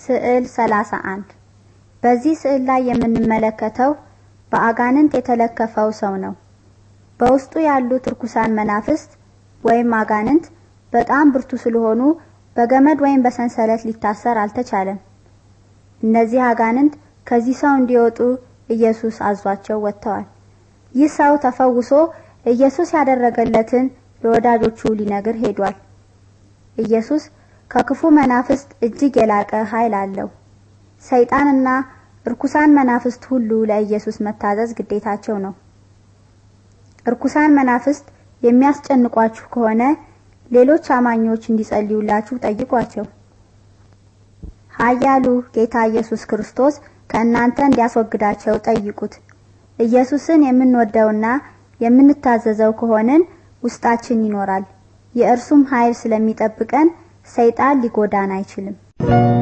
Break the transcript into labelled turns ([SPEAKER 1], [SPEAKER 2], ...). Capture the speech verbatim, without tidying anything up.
[SPEAKER 1] ስዕል ሰላሳ አንድ በዚህ ስዕል ላይ የምንመለከተው በአጋንንት የተለከፈው ሰው ነው። በውስጡ ያሉት ርኩሳን መናፍስት ወይም አጋንንት በጣም ብርቱ ስለሆኑ በገመድ ወይም በሰንሰለት ሊታሰር አልተቻለም። እነዚህ አጋንንት ከዚህ ሰው እንዲወጡ ኢየሱስ አዟቸው ወጥተዋል። ይህ ሰው ተፈውሶ ኢየሱስ ያደረገለትን ለወዳጆቹ ሊነግር ሄዷል። ኢየሱስ ከክፉ መናፍስት እጅግ የላቀ ኃይል አለው። ሰይጣንና ርኩሳን መናፍስት ሁሉ ለኢየሱስ መታዘዝ ግዴታቸው ነው። ርኩሳን መናፍስት የሚያስጨንቋችሁ ከሆነ ሌሎች አማኞች እንዲጸልዩላችሁ ጠይቋቸው። ኃያሉ ጌታ ኢየሱስ ክርስቶስ ከእናንተ እንዲያስወግዳቸው ጠይቁት። ኢየሱስን የምንወደውና የምንታዘዘው ከሆነን ውስጣችን ይኖራል። የእርሱም ኃይል ስለሚጠብቀን ሰይጣን ሊጎዳን አይችልም።